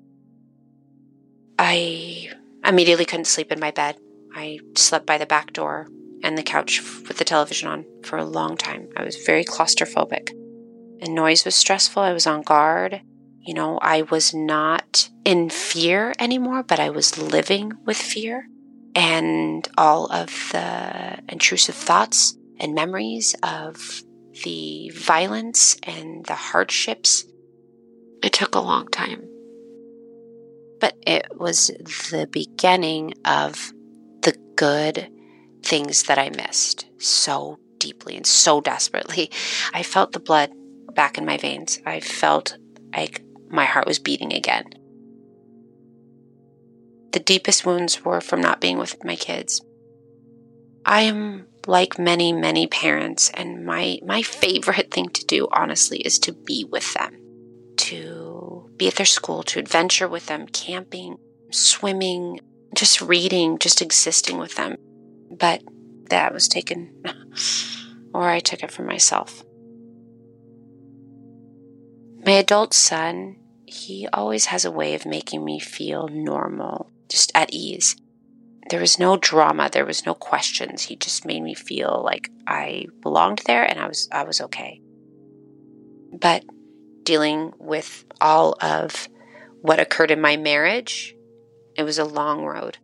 I immediately couldn't sleep in my bed. I slept by the back door and the couch with the television on for a long time. I was very claustrophobic. And noise was stressful. I was on guard. You know, I was not in fear anymore, but I was living with fear. And all of the intrusive thoughts and memories of the violence and the hardships. It took a long time. But it was the beginning of the good things that I missed so deeply and so desperately. I felt the blood back in my veins. I felt like my heart was beating again. The deepest wounds were from not being with my kids. I am like many, many parents, and my, my favorite thing to do, honestly, is to be with them, to be at their school, to adventure with them, camping, swimming, just reading, just existing with them. But that was taken, or I took it for myself. My adult son, he always has a way of making me feel normal, just at ease. There was no drama. There was no questions. He just made me feel like I belonged there and I was I was okay. But dealing with all of what occurred in my marriage, it was a long road.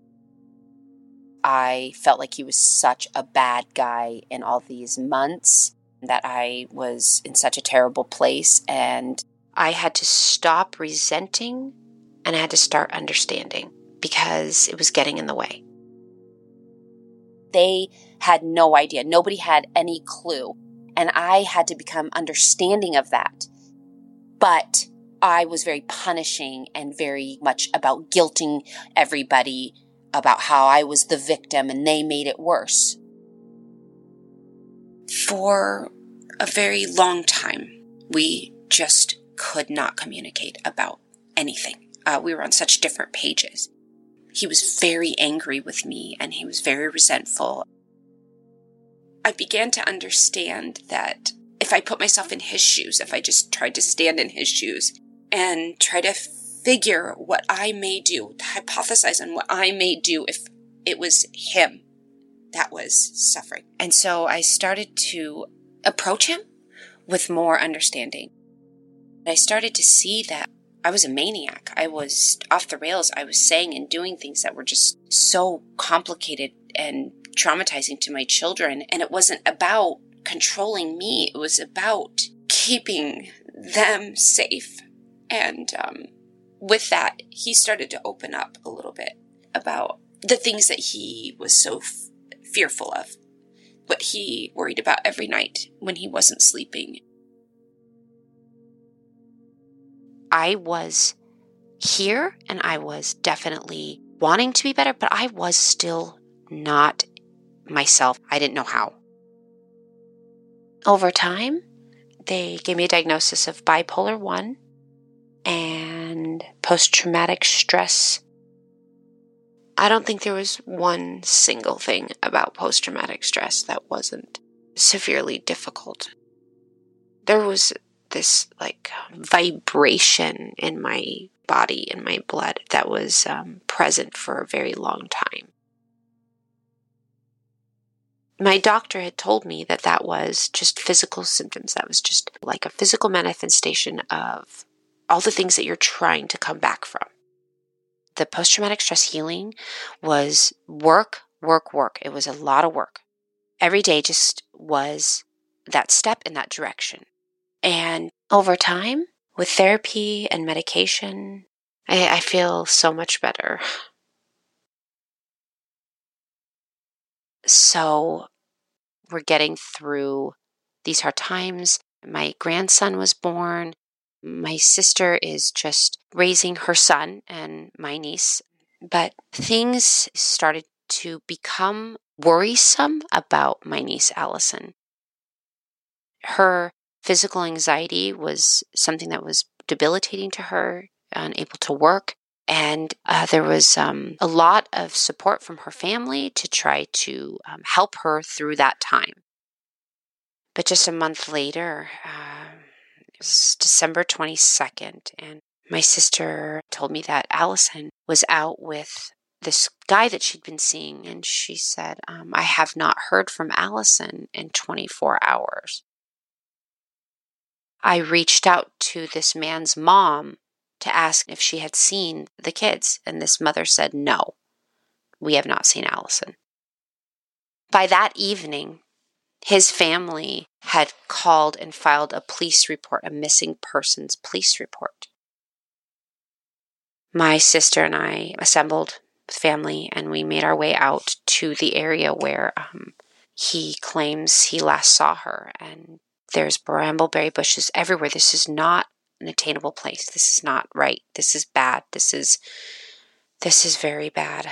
I felt like he was such a bad guy in all these months, that I was in such a terrible place, and I had to stop resenting and I had to start understanding because it was getting in the way. They had no idea. Nobody had any clue. And I had to become understanding of that. But I was very punishing and very much about guilting everybody about how I was the victim and they made it worse. For a very long time, we just could not communicate about anything. Uh, we were on such different pages. He was very angry with me and he was very resentful. I began to understand that if I put myself in his shoes, if I just tried to stand in his shoes and try to figure what I may do, to hypothesize on what I may do if it was him that was suffering. And so I started to approach him with more understanding. I started to see that I was a maniac. I was off the rails. I was saying and doing things that were just so complicated and traumatizing to my children. And it wasn't about controlling me. It was about keeping them safe. And um, with that, he started to open up a little bit about the things that he was so f- fearful of, what he worried about every night when he wasn't sleeping. I was here and I was definitely wanting to be better, but I was still not myself. I didn't know how. Over time, they gave me a diagnosis of bipolar one and post-traumatic stress. I don't think there was one single thing about post-traumatic stress that wasn't severely difficult. There was this like vibration in my body, in my blood, that was um, present for a very long time. My doctor had told me that that was just physical symptoms. That was just like a physical manifestation of all the things that you're trying to come back from. The post-traumatic stress healing was work, work, work. It was a lot of work. Every day just was that step in that direction. And over time, with therapy and medication, I, I feel so much better. So we're getting through these hard times. My grandson was born. My sister is just raising her son and my niece. But things started to become worrisome about my niece, Allison. Her physical anxiety was something that was debilitating to her, unable to work. And uh, there was um, a lot of support from her family to try to um, help her through that time. But just a month later, uh, it was December twenty-second, and my sister told me that Allison was out with this guy that she'd been seeing, and she said, um, I have not heard from Allison in twenty-four hours. I reached out to this man's mom to ask if she had seen the kids, and this mother said, no, we have not seen Allison. By that evening, his family had called and filed a police report, a missing persons police report. My sister and I assembled with family, and we made our way out to the area where um, he claims he last saw her. And there's brambleberry bushes everywhere. This is not an attainable place. This is not right. This is bad. This is, this is very bad.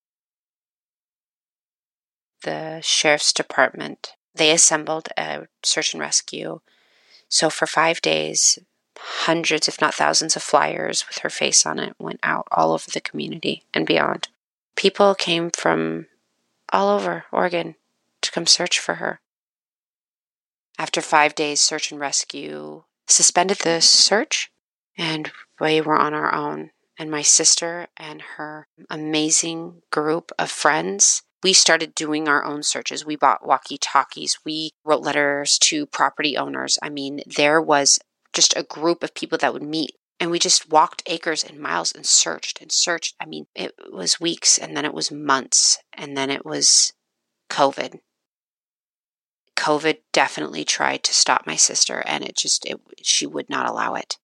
The sheriff's department, they assembled a search and rescue. So for five days, hundreds, if not thousands of flyers with her face on it went out all over the community and beyond. People came from all over Oregon to come search for her. After five days, search and rescue suspended the search, and we were on our own. And my sister and her amazing group of friends, we started doing our own searches. We bought walkie-talkies. We wrote letters to property owners. I mean, there was just a group of people that would meet, and we just walked acres and miles and searched and searched. I mean, it was weeks, and then it was months, and then it was COVID. COVID definitely tried to stop my sister, and it just, it, she would not allow it.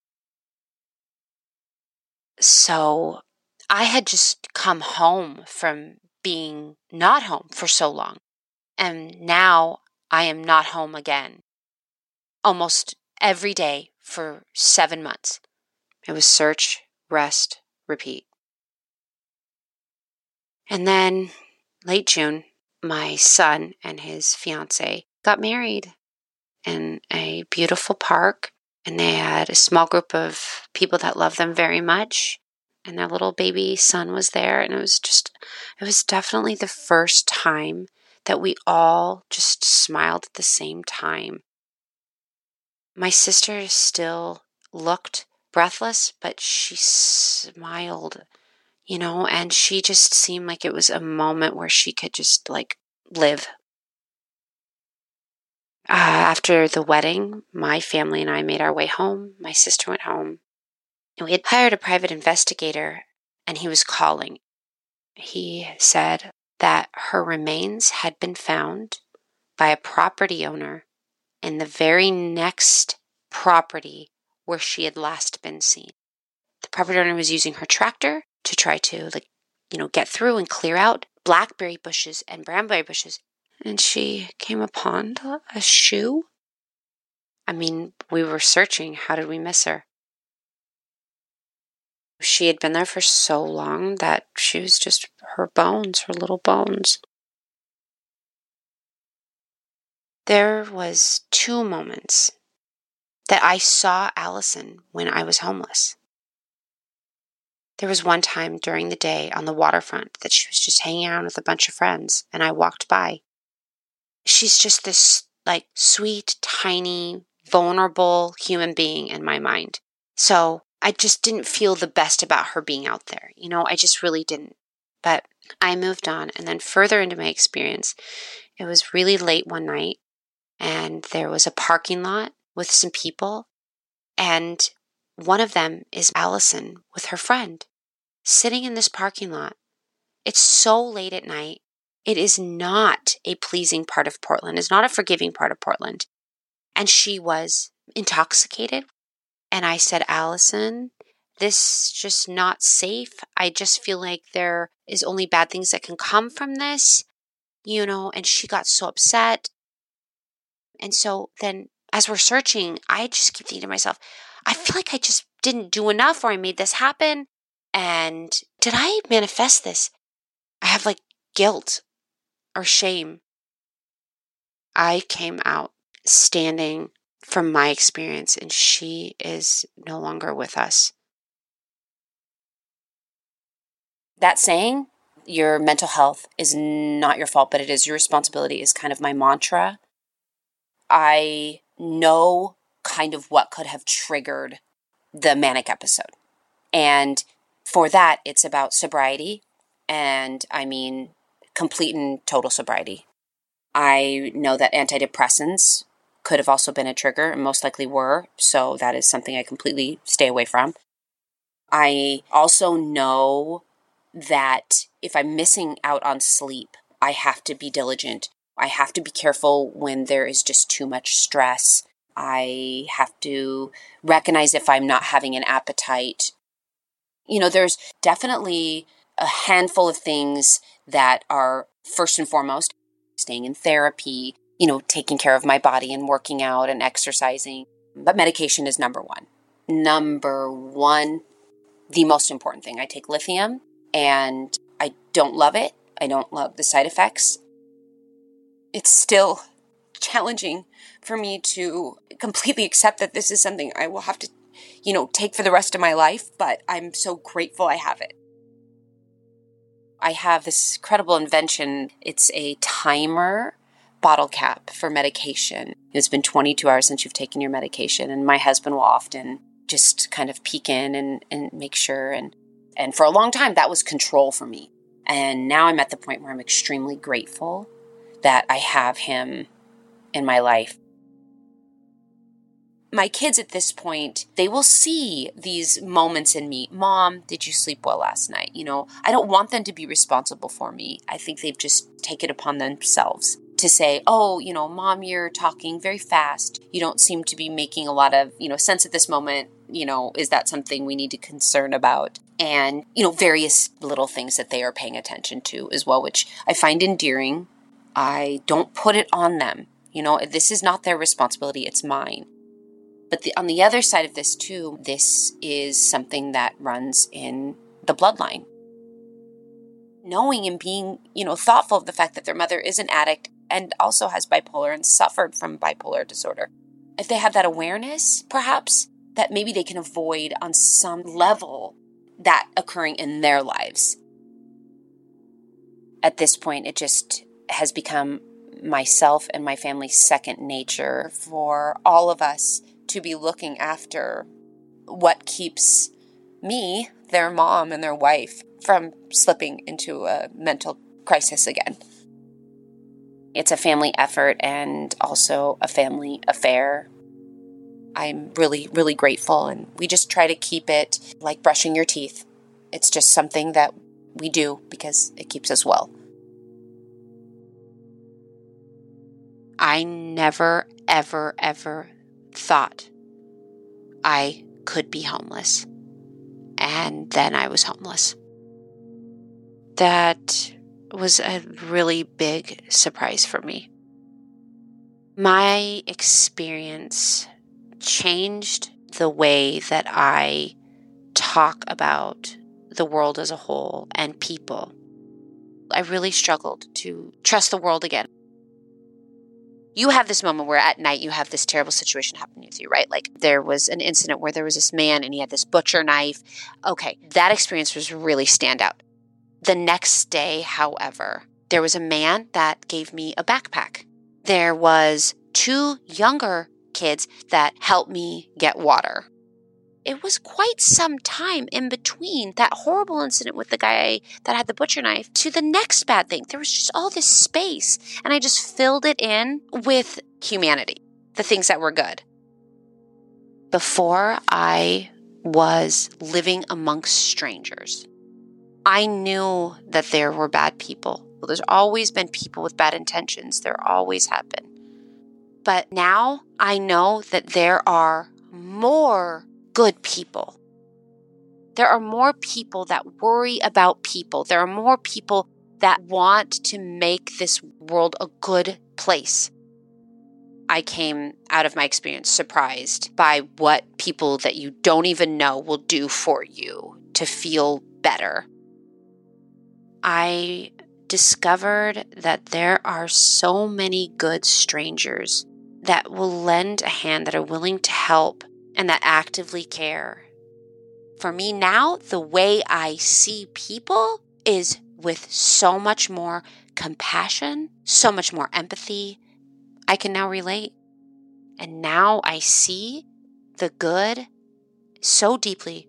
So I had just come home from being not home for so long, and now I am not home again. Almost every day for seven months. It was search, rest, repeat. And then late June, my son and his fiance got married in a beautiful park, and they had a small group of people that loved them very much, and their little baby son was there, and it was just, it was definitely the first time that we all just smiled at the same time. My sister still looked breathless, but she smiled, you know, and she just seemed like it was a moment where she could just like live. Uh, after the wedding, my family and I made our way home. My sister went home, and we had hired a private investigator, and he was calling. He said that her remains had been found by a property owner in the very next property where she had last been seen. The property owner was using her tractor to try to, like, you know, get through and clear out blackberry bushes and brambleberry bushes. And she came upon a shoe. I mean, we were searching. How did we miss her? She had been there for so long that she was just her bones, her little bones. There was two moments that I saw Allison when I was homeless. There was one time during the day on the waterfront that she was just hanging out with a bunch of friends, and I walked by. She's just this, like, sweet, tiny, vulnerable human being in my mind. So I just didn't feel the best about her being out there. You know, I just really didn't. But I moved on, and then further into my experience, it was really late one night, and there was a parking lot with some people, and one of them is Allison with her friend sitting in this parking lot. It's so late at night. It is not a pleasing part of Portland. It's not a forgiving part of Portland. And she was intoxicated. And I said, Allison, this is just not safe. I just feel like there is only bad things that can come from this, you know, and she got so upset. And so then as we're searching, I just keep thinking to myself, I feel like I just didn't do enough, or I made this happen. And did I manifest this? I have like guilt or shame. I came out standing from my experience, and she is no longer with us. That saying, your mental health is not your fault, but it is your responsibility, is kind of my mantra. I know kind of what could have triggered the manic episode. And for that, it's about sobriety. And I mean, complete and total sobriety. I know that antidepressants could have also been a trigger, and most likely were. So that is something I completely stay away from. I also know that if I'm missing out on sleep, I have to be diligent. I have to be careful when there is just too much stress. I have to recognize if I'm not having an appetite. You know, there's definitely a handful of things that are first and foremost, staying in therapy, you know, taking care of my body and working out and exercising. But medication is number one. Number one, the most important thing. I take lithium and I don't love it. I don't love the side effects. It's still challenging for me to completely accept that this is something I will have to, you know, take for the rest of my life, but I'm so grateful I have it. I have this incredible invention. It's a timer bottle cap for medication. It's been twenty-two hours since you've taken your medication, and my husband will often just kind of peek in and, and make sure. And, and for a long time, that was control for me. And now I'm at the point where I'm extremely grateful that I have him in my life. My kids at this point, they will see these moments in me. Mom, did you sleep well last night? You know, I don't want them to be responsible for me. I think they've just taken it upon themselves to say, oh, you know, Mom, you're talking very fast. You don't seem to be making a lot of, you know, sense at this moment. You know, is that something we need to concern about? And, you know, various little things that they are paying attention to as well, which I find endearing. I don't put it on them. You know, this is not their responsibility. It's mine. But the, on the other side of this too, this is something that runs in the bloodline. Knowing and being, you know, thoughtful of the fact that their mother is an addict and also has bipolar and suffered from bipolar disorder. If they have that awareness, perhaps, that maybe they can avoid on some level that occurring in their lives. At this point, it just has become myself and my family's second nature for all of us to be looking after what keeps me, their mom and their wife, from slipping into a mental crisis again. It's a family effort and also a family affair. I'm really, really grateful, and we just try to keep it like brushing your teeth. It's just something that we do because it keeps us well. I never, ever, ever thought I could be homeless. And then I was homeless. That was a really big surprise for me. My experience changed the way that I talk about the world as a whole and people. I really struggled to trust the world again. You have this moment where at night you have this terrible situation happening with you, right? Like there was an incident where there was this man and he had this butcher knife. Okay, that experience was really standout. The next day, however, there was a man that gave me a backpack. There was two younger kids that helped me get water. It was quite some time in between that horrible incident with the guy that had the butcher knife to the next bad thing. There was just all this space, and I just filled it in with humanity, the things that were good. Before I was living amongst strangers, I knew that there were bad people. Well, there's always been people with bad intentions. There always have been. But now I know that there are more good people. There are more people that worry about people. There are more people that want to make this world a good place. I came out of my experience surprised by what people that you don't even know will do for you to feel better. I discovered that there are so many good strangers that will lend a hand, that are willing to help, and that actively care. For me now, the way I see people is with so much more compassion, so much more empathy. I can now relate. And now I see the good so deeply.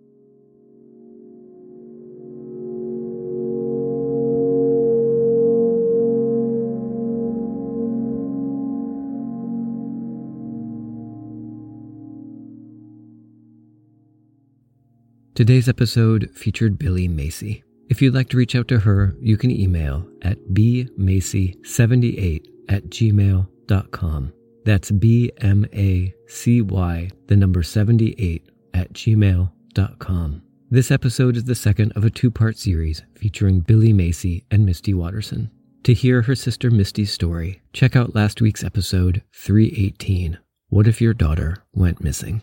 Today's episode featured Billy Macy. If you'd like to reach out to her, you can email at b macy seventy-eight at gmail dot com. That's B M A C Y, the number seventy-eight, at gmail dot com. This episode is the second of a two-part series featuring Billy Macy and Misty Watterson. To hear her sister Misty's story, check out last week's episode three eighteen, What If Your Daughter Went Missing?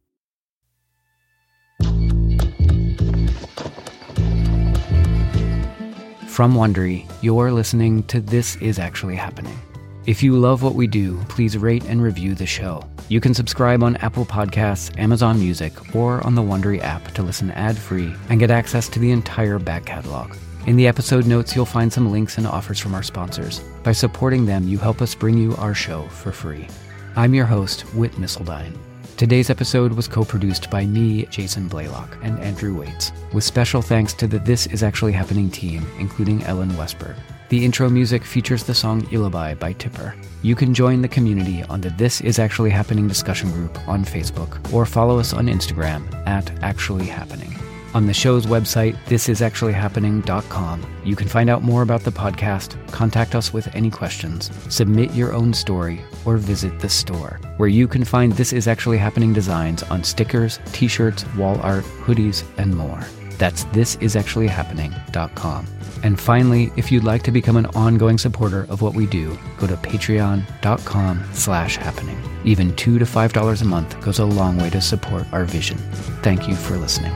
From Wondery, you're listening to This Is Actually Happening. If you love what we do, please rate and review the show. You can subscribe on Apple Podcasts, Amazon Music, or on the Wondery app to listen ad-free and get access to the entire back catalog. In the episode notes, you'll find some links and offers from our sponsors. By supporting them, you help us bring you our show for free. I'm your host, Whit Missildine. Today's episode was co-produced by me, Jason Blaylock, and Andrew Waits, with special thanks to the This Is Actually Happening team, including Ellen Westberg. The intro music features the song Illabai by Tipper. You can join the community on the This Is Actually Happening discussion group on Facebook, or follow us on Instagram at Actually Happening. On the show's website, this is actually happening dot com, you can find out more about the podcast, contact us with any questions, submit your own story, or visit the store, where you can find This Is Actually Happening designs on stickers, t-shirts, wall art, hoodies, and more. That's this is actually happening dot com. And finally, if you'd like to become an ongoing supporter of what we do, go to patreon dot com slash happening. Even two to five dollars a month goes a long way to support our vision. Thank you for listening.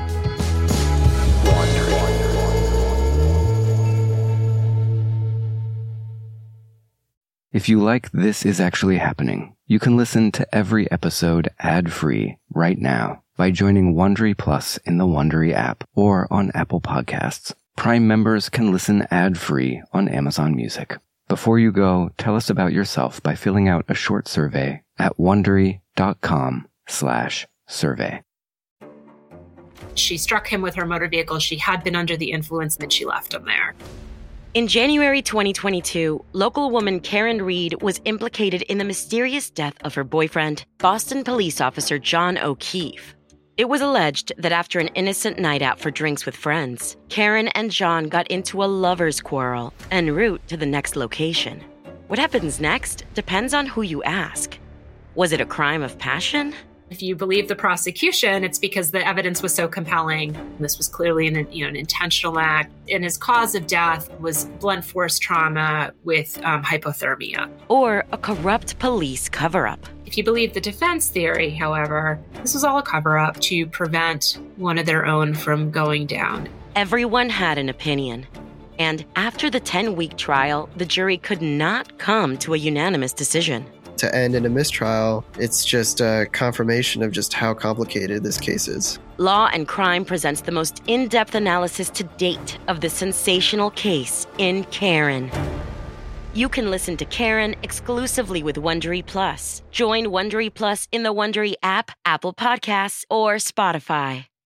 If you like This Is Actually Happening, you can listen to every episode ad-free right now by joining Wondery Plus in the Wondery app or on Apple Podcasts. Prime members can listen ad-free on Amazon Music. Before you go, tell us about yourself by filling out a short survey at wondery dot com slash survey. She struck him with her motor vehicle. She had been under the influence, and then she left him there. In January twenty twenty-two, local woman Karen Reed was implicated in the mysterious death of her boyfriend, Boston police officer John O'Keefe. It was alleged that after an innocent night out for drinks with friends, Karen and John got into a lover's quarrel en route to the next location. What happens next depends on who you ask. Was it a crime of passion? If you believe the prosecution, it's because the evidence was so compelling. This was clearly an, you know, an intentional act, and his cause of death was blunt force trauma with um, hypothermia. Or a corrupt police cover-up. If you believe the defense theory, however, this was all a cover-up to prevent one of their own from going down. Everyone had an opinion. And after the ten-week trial, the jury could not come to a unanimous decision. To end in a mistrial, it's just a confirmation of just how complicated this case is. Law and Crime presents the most in-depth analysis to date of the sensational case in Karen. You can listen to Karen exclusively with Wondery Plus. Join Wondery Plus in the Wondery app, Apple Podcasts, or Spotify.